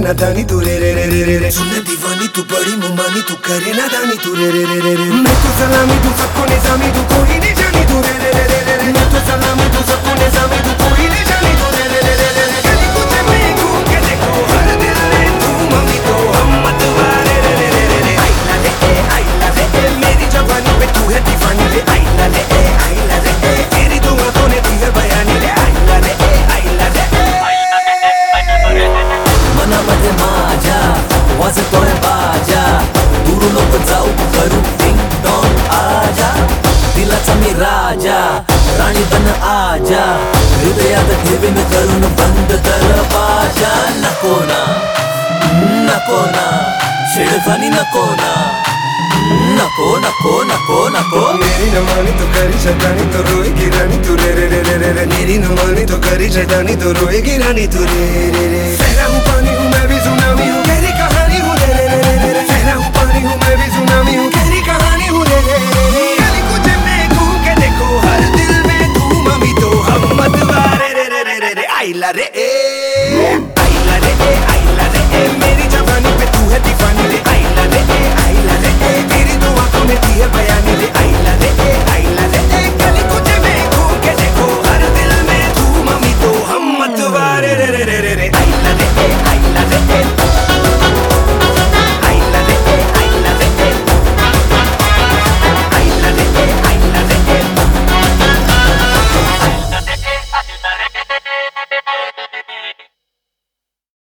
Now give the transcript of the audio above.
नादानी तू रे रे रे रे रे रे सुन दीवानी तू बड़ी मुमानी तू करे नादानी तू रे रे रे रे रे मैं तो सलामी तू सबको निजामी तू कोई नहीं जानी तू रे रे रे रे रे मैं तो सलामी तू सबको निजामी तू कोई नहीं जानी तू रे रे रे रे रे गली कुत्ते में घूम के देखो हर दिल में तू मम्मी तो हम मत वारे रे रे रे रे आई ला रे मेरी जवानी पे तू है दीवानी रे आई ला रे तेरी तो आंखों ने दी है बयानी रे आई ला रे मनामध्ये माझ्या वाजतोय बाजा दूर नको जाऊ करू टिंग टॉंग आजा दिलाचा मी राजा राणी बन आजा हृदयात ठेवीन करून बंद दरवाजा नको ना छेडखानी नको ना नको नको नको नको मेरी न मानी तो करी शैतानी तो रोएगी रानी तू रे रे रे रे रे मेरी न मानी तो करी शैतानी तो रोएगी रानी तू रे रे रे सहरा हूँ पानी हूँ मैं भी सुनामी हूँ